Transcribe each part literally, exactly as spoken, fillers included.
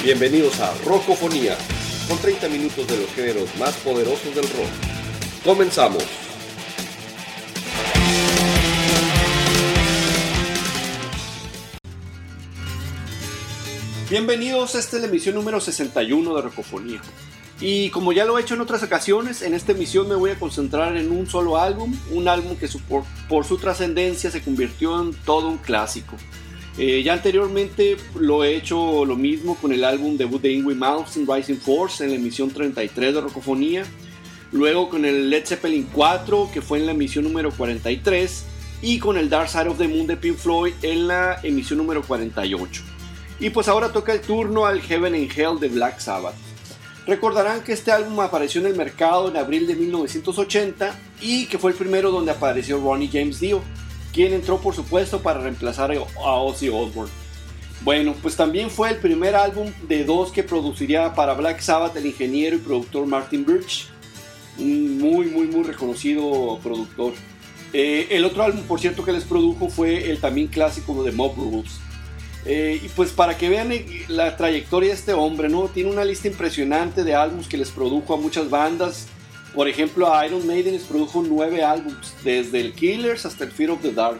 Bienvenidos a Rockofonía, con treinta minutos de los géneros más poderosos del rock. Comenzamos. Bienvenidos, esta es la emisión número sesenta y uno de Rockofonía. Y como ya lo he hecho en otras ocasiones, en esta emisión me voy a concentrar en un solo álbum, un álbum que su, por, por su trascendencia se convirtió en todo un clásico. Eh, ya anteriormente lo he hecho lo mismo con el álbum debut de Yngwie Malmsteen, Rising Force, en la emisión treinta y tres de Rockofonía. Luego con el Led Zeppelin cuatro, que fue en la emisión número cuarenta y tres. Y con el Dark Side of the Moon de Pink Floyd en la emisión número cuarenta y ocho. Y pues ahora toca el turno al Heaven and Hell de Black Sabbath. Recordarán que este álbum apareció en el mercado en abril de mil novecientos ochenta y que fue el primero donde apareció Ronnie James Dio, quien entró por supuesto para reemplazar a Ozzy Osbourne. Bueno, pues también fue el primer álbum de dos que produciría para Black Sabbath el ingeniero y productor Martin Birch, un muy muy muy reconocido productor. Eh, el otro álbum, por cierto, que les produjo fue el también clásico de Mob Rules. Eh, y pues para que vean la trayectoria de este hombre, ¿no? Tiene una lista impresionante de álbumes que les produjo a muchas bandas. Por ejemplo, a Iron Maiden les produjo nueve álbumes, desde el Killers hasta el Fear of the Dark.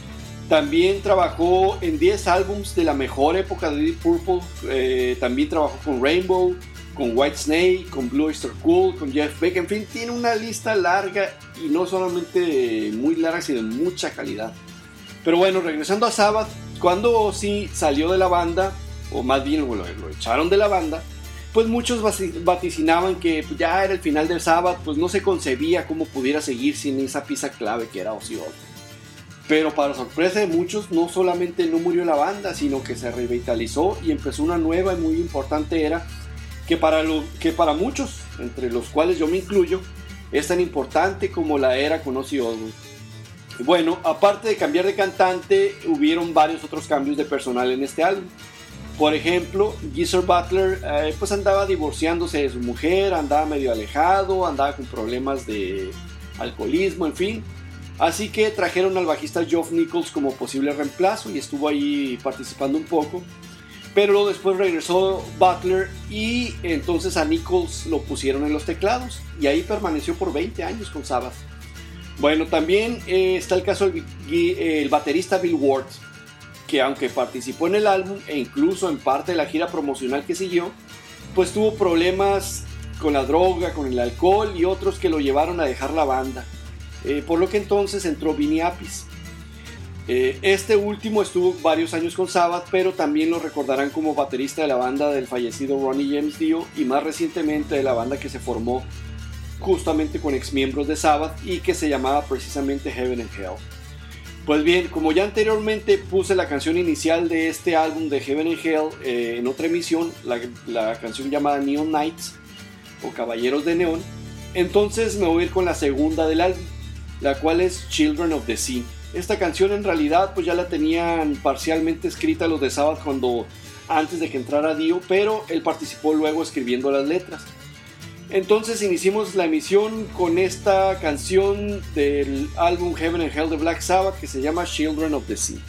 También trabajó en diez álbumes de la mejor época de Deep Purple. Eh, también trabajó con Rainbow, con Whitesnake, con Blue Oyster Cult, con Jeff Beck. En fin, tiene una lista larga y no solamente muy larga, sino de mucha calidad. Pero bueno, regresando a Sabbath, cuando Ozzy salió de la banda, o más bien lo, lo echaron de la banda, pues muchos vaticinaban que ya era el final del Sabbath, pues no se concebía cómo pudiera seguir sin esa pieza clave que era Ozzy Osbourne. Pero para sorpresa de muchos, no solamente no murió la banda, sino que se revitalizó y empezó una nueva y muy importante era que para, lo, que para muchos, entre los cuales yo me incluyo, es tan importante como la era con Ozzy Osbourne. Bueno, aparte de cambiar de cantante, hubieron varios otros cambios de personal en este álbum. Por ejemplo, Geezer Butler eh, pues andaba divorciándose de su mujer, andaba medio alejado, andaba con problemas de alcoholismo, en fin. Así que trajeron al bajista Geoff Nichols como posible reemplazo y estuvo ahí participando un poco. Pero después regresó Butler y entonces a Nichols lo pusieron en los teclados y ahí permaneció por veinte años con Sabbath. Bueno, también eh, está el caso del el baterista Bill Ward, que aunque participó en el álbum e incluso en parte de la gira promocional que siguió, pues tuvo problemas con la droga, con el alcohol y otros que lo llevaron a dejar la banda, eh, por lo que entonces entró Vinny Appice. Eh, este último estuvo varios años con Sabbath, pero también lo recordarán como baterista de la banda del fallecido Ronnie James Dio y más recientemente de la banda que se formó justamente con exmiembros de Sabbath y que se llamaba precisamente Heaven and Hell. Pues bien, como ya anteriormente puse la canción inicial de este álbum de Heaven and Hell eh, en otra emisión, la, la canción llamada Neon Knights o Caballeros de Neón, entonces me voy a ir con la segunda del álbum, la cual es Children of the Sea. Esta canción en realidad pues ya la tenían parcialmente escrita los de Sabbath cuando antes de que entrara Dio, pero él participó luego escribiendo las letras. Entonces iniciamos la emisión con esta canción del álbum Heaven and Hell de Black Sabbath que se llama Children of the Sea.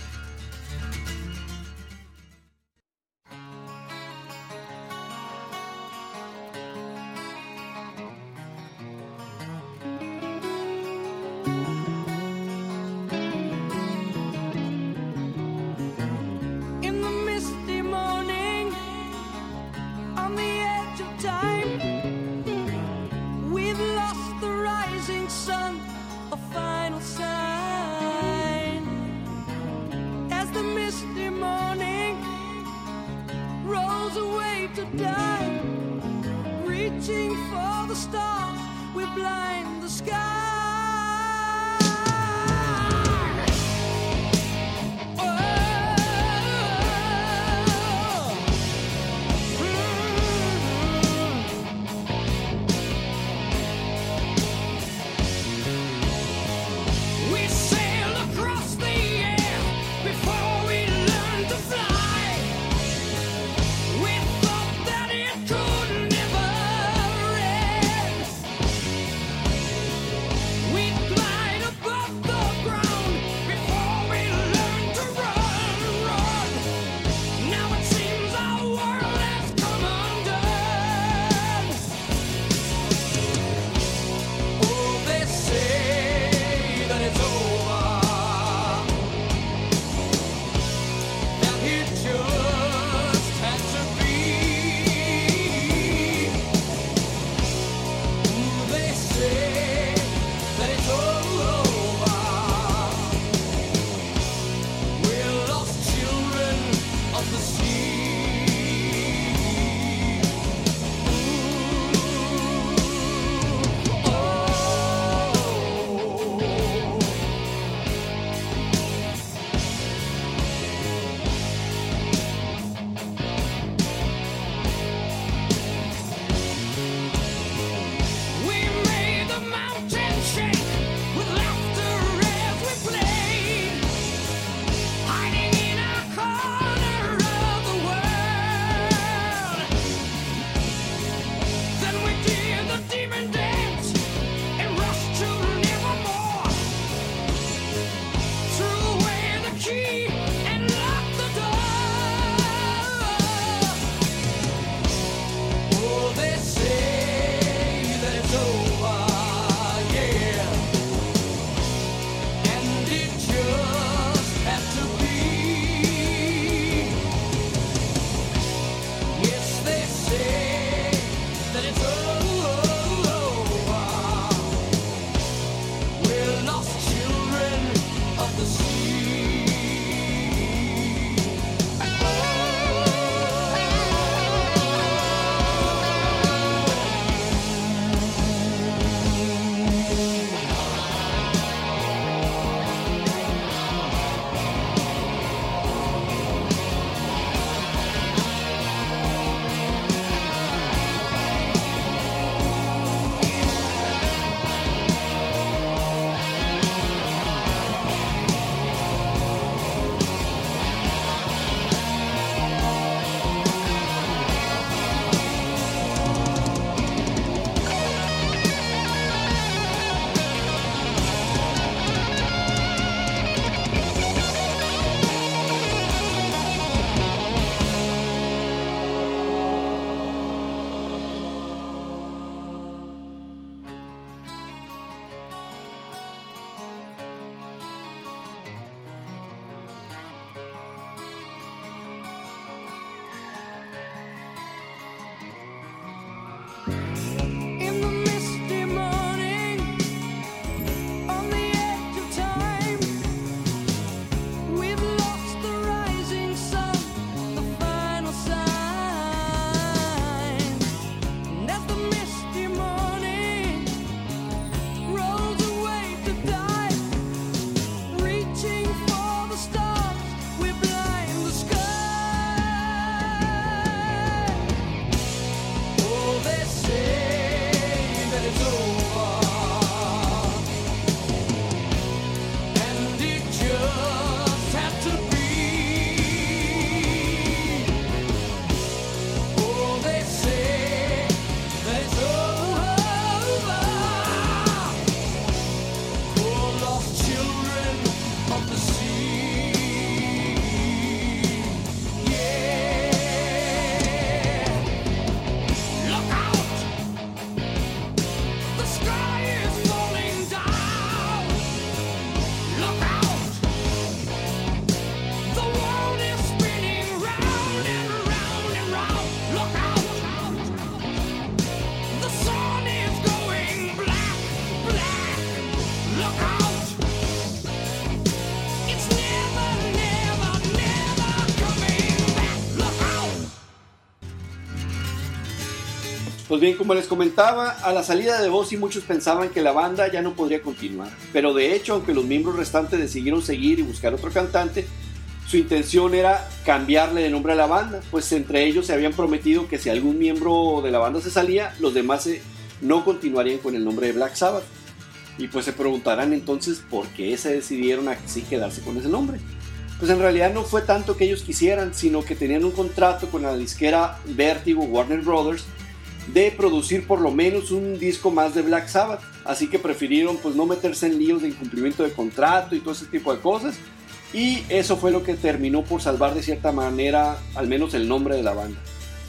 Pues bien, como les comentaba, a la salida de Ozzy muchos pensaban que la banda ya no podría continuar, pero de hecho, aunque los miembros restantes decidieron seguir y buscar otro cantante, su intención era cambiarle de nombre a la banda, pues entre ellos se habían prometido que si algún miembro de la banda se salía, los demás se, no continuarían con el nombre de Black Sabbath. Y pues se preguntarán entonces por qué se decidieron así quedarse con ese nombre. Pues en realidad no fue tanto que ellos quisieran, sino que tenían un contrato con la disquera Vertigo Warner Brothers de producir por lo menos un disco más de Black Sabbath, así que prefirieron pues no meterse en líos de incumplimiento de contrato y todo ese tipo de cosas, y eso fue lo que terminó por salvar de cierta manera al menos el nombre de la banda.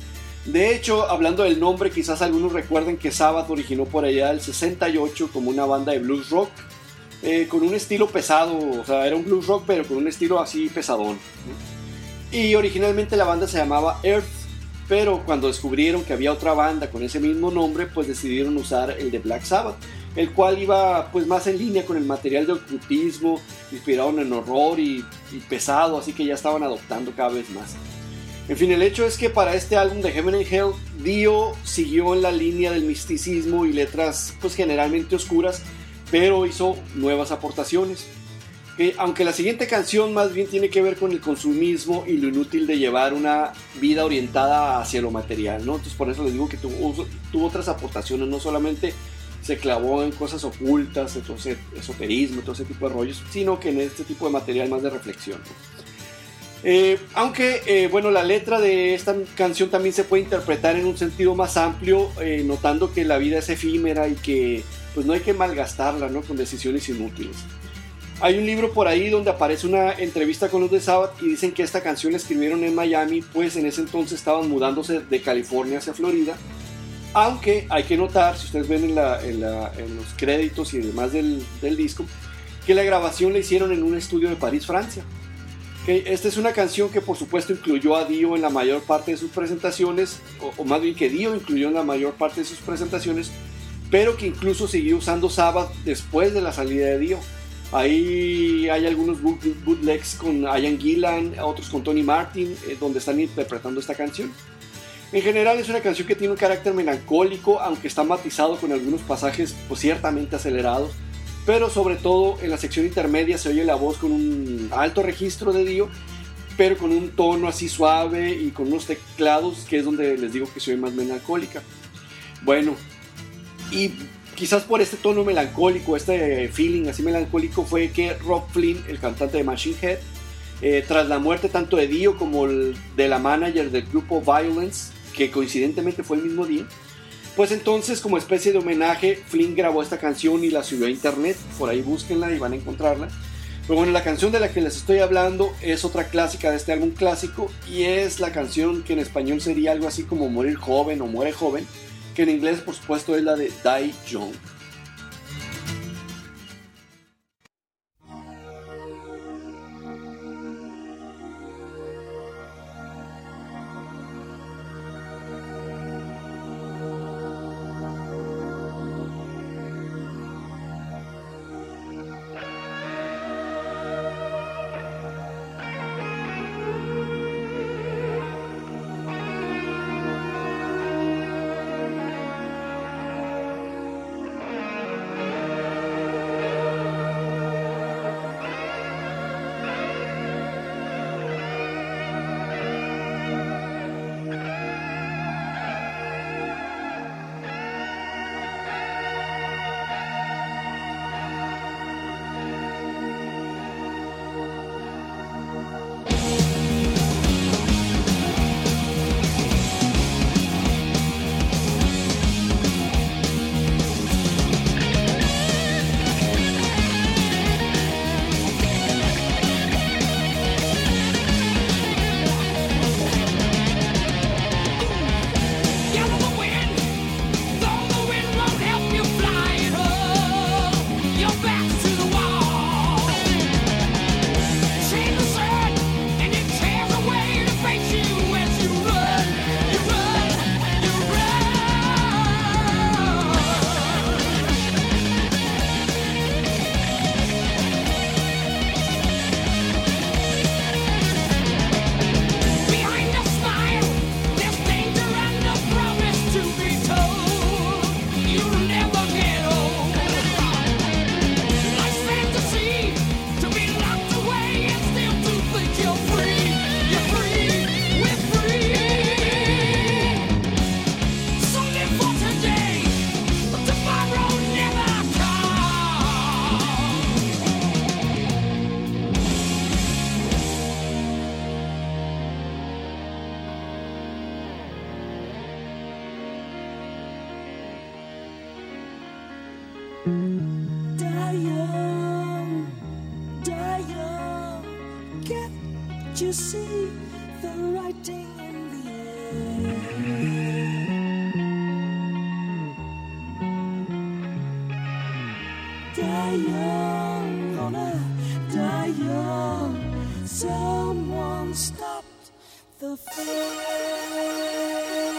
De hecho, hablando del nombre, quizás algunos recuerden que Sabbath originó por allá del sesenta y ocho como una banda de blues rock, eh, con un estilo pesado, o sea, era un blues rock pero con un estilo así pesadón, ¿no? Y originalmente la banda se llamaba Earth, pero cuando descubrieron que había otra banda con ese mismo nombre, pues decidieron usar el de Black Sabbath, el cual iba pues más en línea con el material de ocultismo, inspirado en horror y, y pesado, así que ya estaban adoptando cada vez más. En fin, el hecho es que para este álbum de Heaven and Hell, Dio siguió en la línea del misticismo y letras pues generalmente oscuras, pero hizo nuevas aportaciones. Eh, aunque la siguiente canción más bien tiene que ver con el consumismo y lo inútil de llevar una vida orientada hacia lo material, ¿no? Entonces por eso les digo que tuvo, tuvo otras aportaciones, no solamente se clavó en cosas ocultas, entonces esoterismo, todo ese tipo de rollos, sino que en este tipo de material más de reflexión, ¿no? Eh, aunque, eh, bueno, la letra de esta canción también se puede interpretar en un sentido más amplio, eh, notando que la vida es efímera y que pues no hay que malgastarla, ¿no? Con decisiones inútiles. Hay un libro por ahí donde aparece una entrevista con los de Sabbath y dicen que esta canción la escribieron en Miami, pues en ese entonces estaban mudándose de California hacia Florida. Aunque hay que notar, si ustedes ven en, la, en, la, en los créditos y demás del, del disco, que la grabación la hicieron en un estudio de París, Francia. Okay, esta es una canción que por supuesto incluyó a Dio en la mayor parte de sus presentaciones, o, o más bien que Dio incluyó en la mayor parte de sus presentaciones, pero que incluso siguió usando Sabbath después de la salida de Dio. Ahí hay algunos bootlegs con Ian Gillan, otros con Tony Martin, eh, donde están interpretando esta canción. En general es una canción que tiene un carácter melancólico, aunque está matizado con algunos pasajes pues, ciertamente acelerados, pero sobre todo en la sección intermedia se oye la voz con un alto registro de Dio, pero con un tono así suave y con unos teclados que es donde les digo que se oye más melancólica. Bueno, y quizás por este tono melancólico, este feeling así melancólico, fue que Rob Flynn, el cantante de Machine Head, eh, tras la muerte tanto de Dio como el, de la manager del grupo Violence, que coincidentemente fue el mismo día, pues entonces como especie de homenaje Flynn grabó esta canción y la subió a internet. Por ahí búsquenla y van a encontrarla. Pero bueno, la canción de la que les estoy hablando es otra clásica de este álbum clásico, y es la canción que en español sería algo así como Morir Joven o Muere Joven, que en inglés por supuesto es la de Die Young. Die young, die young. Can't you see the writing in the air? Die young, gonna die young. Someone stopped the fair.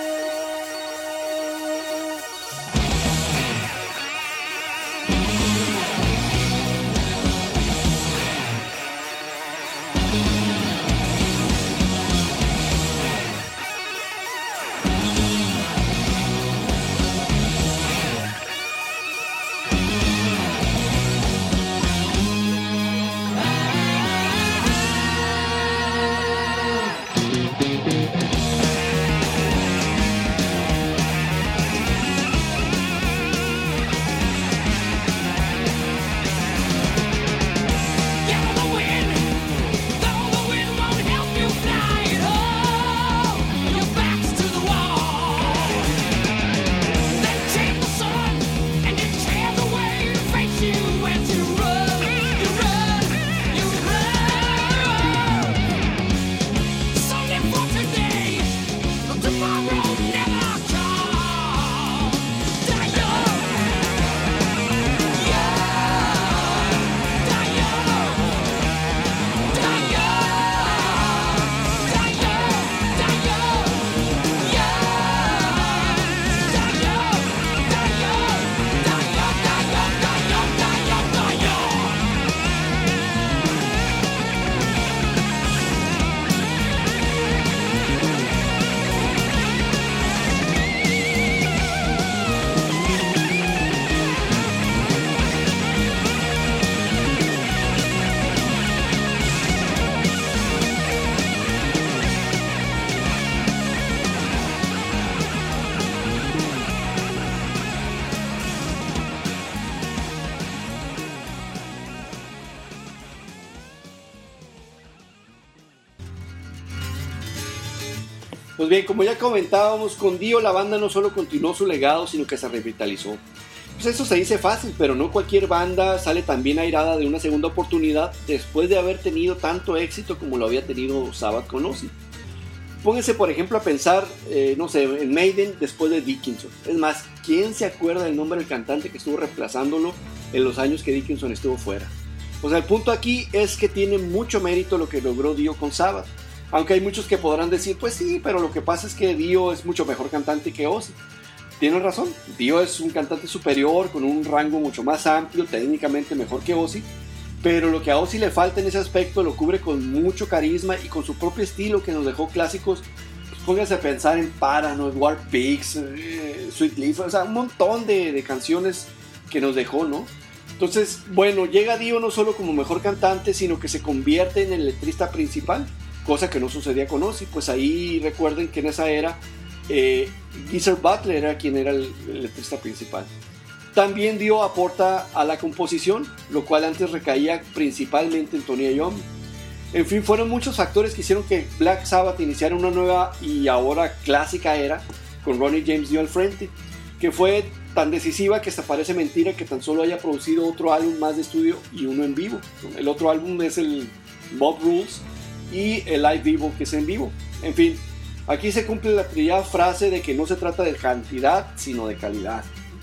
Pues bien, como ya comentábamos, con Dio la banda no solo continuó su legado, sino que se revitalizó. Pues eso se dice fácil, pero no cualquier banda sale tan bien airada de una segunda oportunidad después de haber tenido tanto éxito como lo había tenido Sabbath con Ozzy. Pónganse por ejemplo a pensar, eh, no sé, en Maiden después de Dickinson. Es más, ¿quién se acuerda del nombre del cantante que estuvo reemplazándolo en los años que Dickinson estuvo fuera? O sea, el punto aquí es que tiene mucho mérito lo que logró Dio con Sabbath. Aunque hay muchos que podrán decir, pues sí, pero lo que pasa es que Dio es mucho mejor cantante que Ozzy. Tienen razón, Dio es un cantante superior, con un rango mucho más amplio, técnicamente mejor que Ozzy, pero lo que a Ozzy le falta en ese aspecto lo cubre con mucho carisma y con su propio estilo que nos dejó clásicos. Pues pónganse a pensar en Paranoid, War Pigs, eh, Sweet Leaf, o sea, un montón de, de canciones que nos dejó, ¿no? Entonces, bueno, llega Dio no solo como mejor cantante, sino que se convierte en el letrista principal, cosa que no sucedía con Ozzy. Pues ahí recuerden que en esa era eh, Geezer Butler era quien era el, el letrista principal. También Dio aporta a la composición, lo cual antes recaía principalmente en Tony Iommi. En fin, fueron muchos factores que hicieron que Black Sabbath iniciara una nueva y ahora clásica era con Ronnie James Dio al frente, que fue tan decisiva que hasta parece mentira que tan solo haya producido otro álbum más de estudio y uno en vivo. El otro álbum es el Mob Rules y el Live Vivo, que es en vivo. En fin, aquí se cumple la trillada frase de que no se trata de cantidad sino de calidad.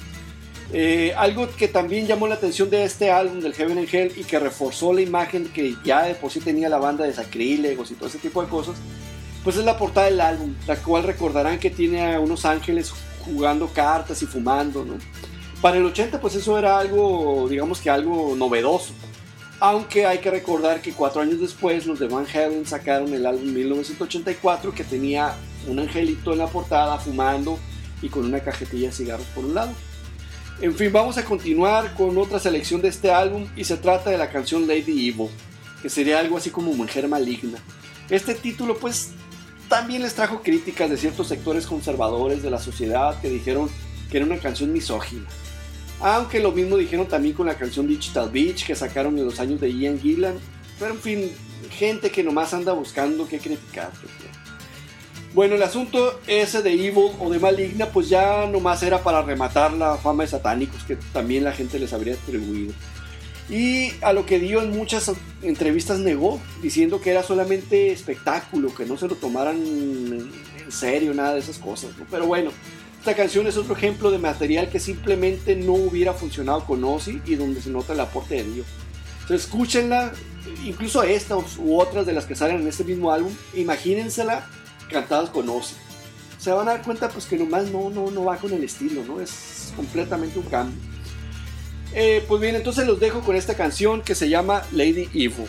Eh, algo que también llamó la atención de este álbum del Heaven and Hell y que reforzó la imagen que ya de por sí tenía la banda de sacrílegos y todo ese tipo de cosas, pues es la portada del álbum, la cual recordarán que tiene a unos ángeles jugando cartas y fumando, ¿no? Para el ochenta pues eso era algo, digamos que algo novedoso. Aunque hay que recordar que cuatro años después los de Van Halen sacaron el álbum mil novecientos ochenta y cuatro que tenía un angelito en la portada fumando y con una cajetilla de cigarros por un lado. En fin, vamos a continuar con otra selección de este álbum y se trata de la canción Lady Evil, que sería algo así como Mujer Maligna. Este título pues también les trajo críticas de ciertos sectores conservadores de la sociedad que dijeron que era una canción misógina. Aunque lo mismo dijeron también con la canción Digital Beach que sacaron en los años de Ian Gillan. Pero en fin, gente que nomás anda buscando qué criticar. Bueno, el asunto ese de Evil o de Maligna, pues ya nomás era para rematar la fama de satánicos que también la gente les habría atribuido. Y a lo que dio en muchas entrevistas negó, diciendo que era solamente espectáculo, que no se lo tomaran en serio, nada de esas cosas, ¿no? Pero bueno, esta canción es otro ejemplo de material que simplemente no hubiera funcionado con Ozzy y donde se nota el aporte de Dio. Entonces, escúchenla, incluso esta u otras de las que salen en este mismo álbum, imagínensela cantadas con Ozzy. Se van a dar cuenta pues que nomás no, no, no va con el estilo, ¿no? Es completamente un cambio. Eh, pues bien, entonces los dejo con esta canción que se llama Lady Evil.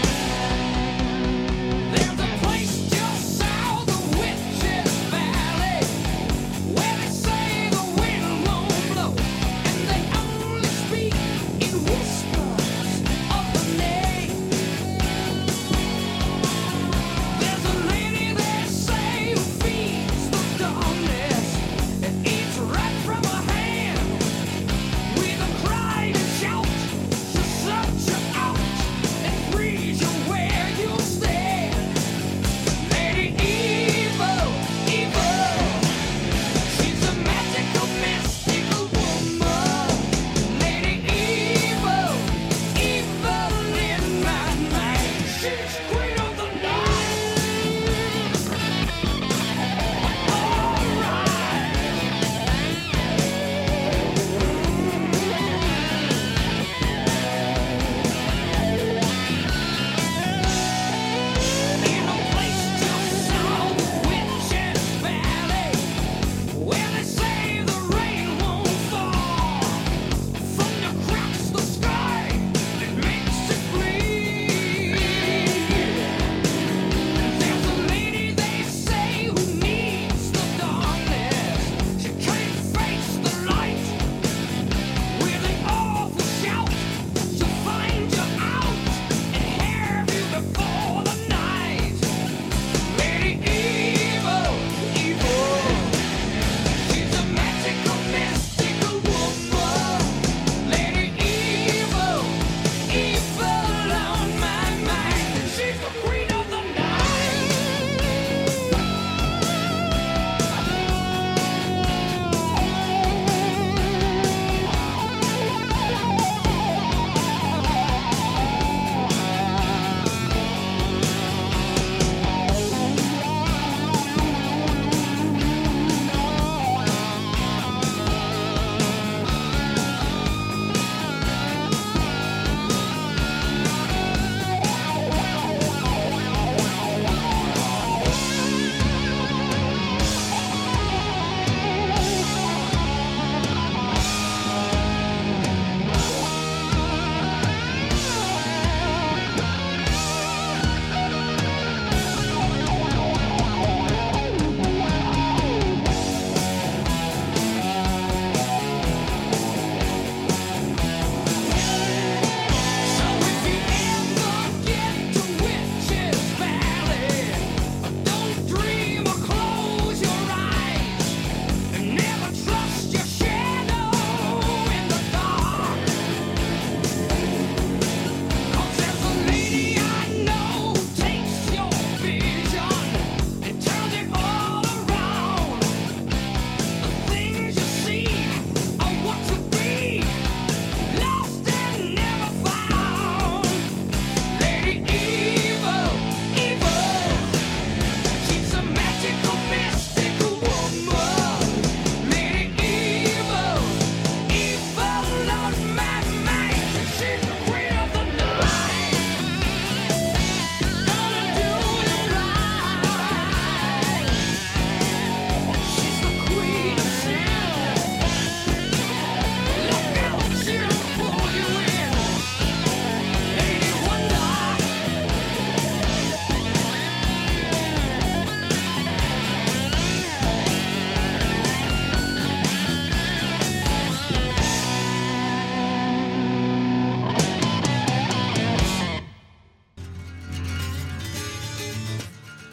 There's a place just south of Witches Valley.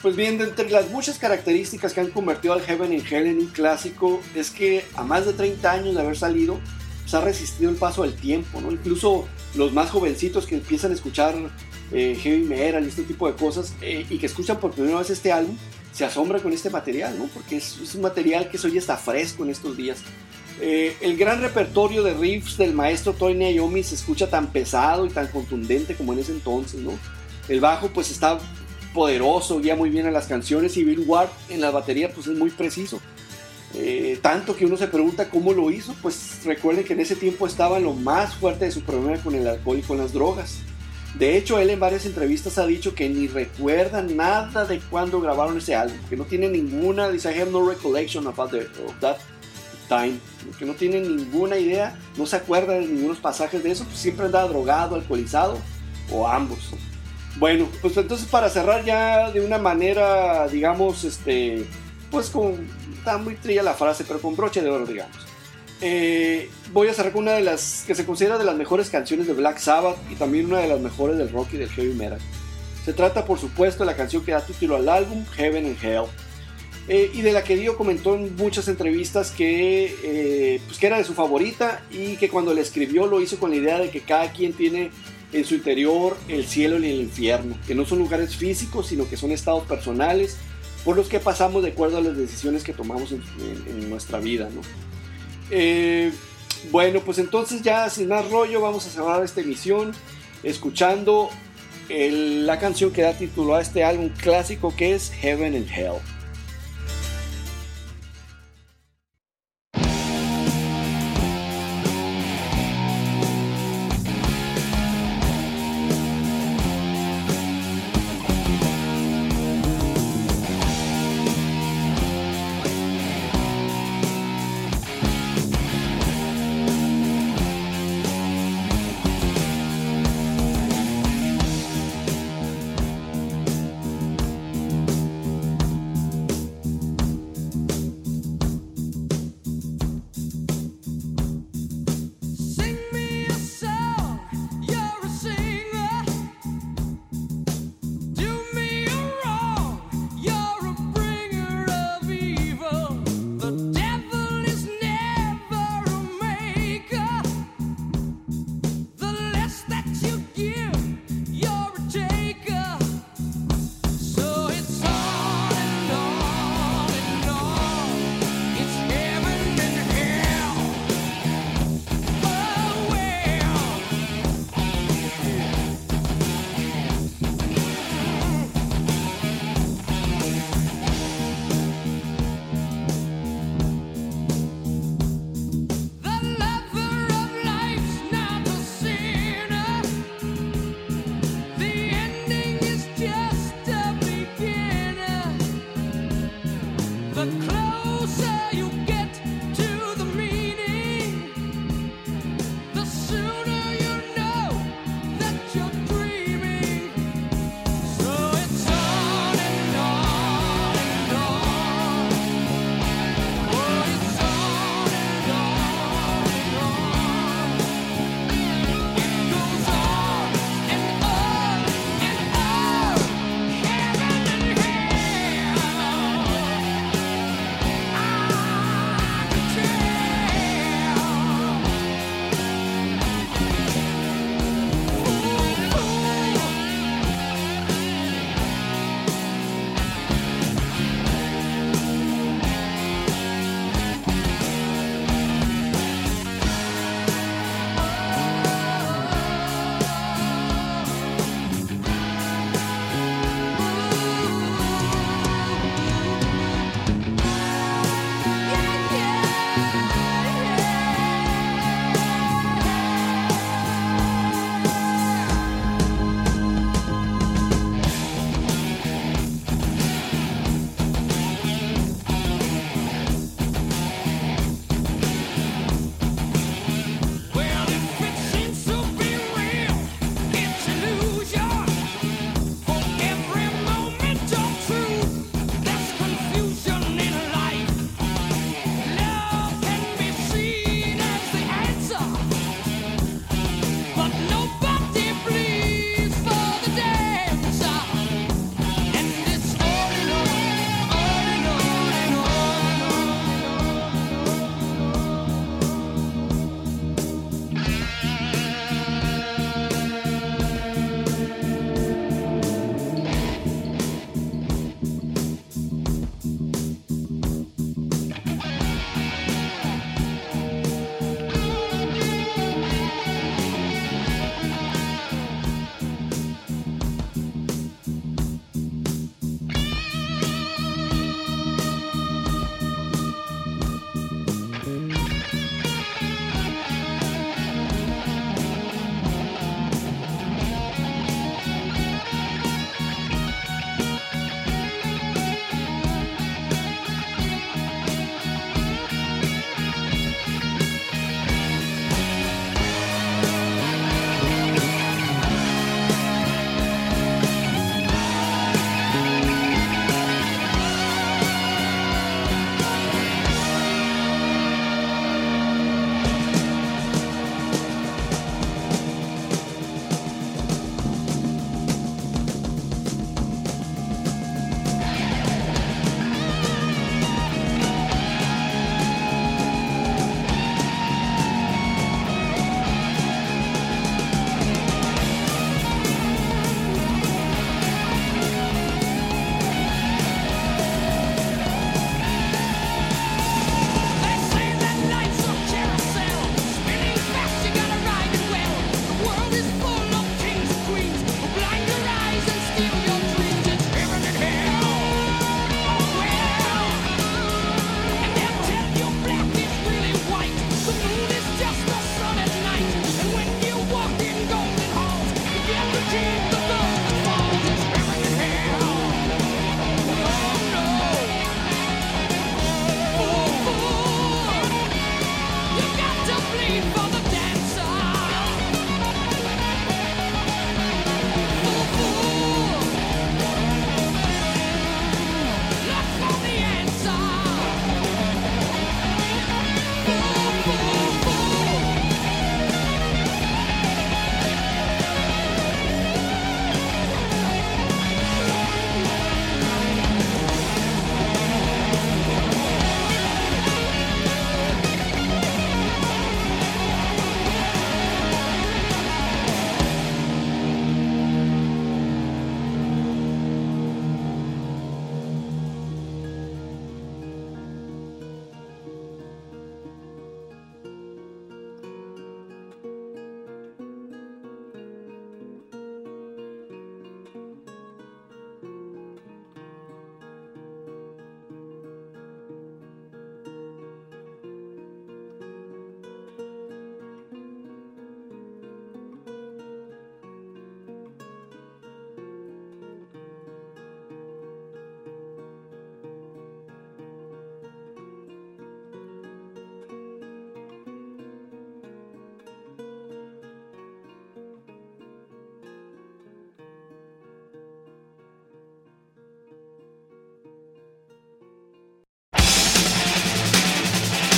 Pues bien, de entre las muchas características que han convertido al Heaven and Hell en un clásico es que a más de treinta años de haber salido, pues ha resistido el paso del tiempo, ¿no? Incluso los más jovencitos que empiezan a escuchar eh, heavy metal y este tipo de cosas eh, y que escuchan por primera vez este álbum, se asombran con este material, ¿no? Porque es, es un material que hoy está fresco en estos días. Eh, el gran repertorio de riffs del maestro Tony Iommi se escucha tan pesado y tan contundente como en ese entonces, ¿no? El bajo pues está poderoso, guía muy bien a las canciones, y Bill Ward en la batería pues es muy preciso. Eh, tanto que uno se pregunta cómo lo hizo. Pues recuerden que en ese tiempo estaba en lo más fuerte de su problema con el alcohol y con las drogas. De hecho, él en varias entrevistas ha dicho que ni recuerda nada de cuando grabaron ese álbum, que no tiene ninguna, dice, I have no recollection of, the, of that time, que no tiene ninguna idea, no se acuerda de ningunos pasajes de eso, pues siempre andaba drogado, alcoholizado o ambos. Bueno, pues entonces para cerrar ya de una manera, digamos, este, pues con, está muy trilla la frase, pero con broche de oro, digamos. Eh, voy a cerrar con una de las que se considera de las mejores canciones de Black Sabbath y también una de las mejores del rock y del heavy metal. Se trata, por supuesto, de la canción que da título al álbum, Heaven and Hell, eh, y de la que Dio comentó en muchas entrevistas que, eh, pues que era de su favorita, y que cuando la escribió lo hizo con la idea de que cada quien tiene en su interior el cielo y el infierno, que no son lugares físicos, sino que son estados personales por los que pasamos de acuerdo a las decisiones que tomamos en, en, en nuestra vida, ¿no? Eh, bueno, pues entonces ya sin más rollo vamos a cerrar esta emisión escuchando el, la canción que da título a este álbum clásico, que es Heaven and Hell.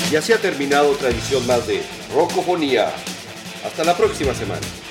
Y así ha terminado otra edición más de Rocofonía. Hasta la próxima semana.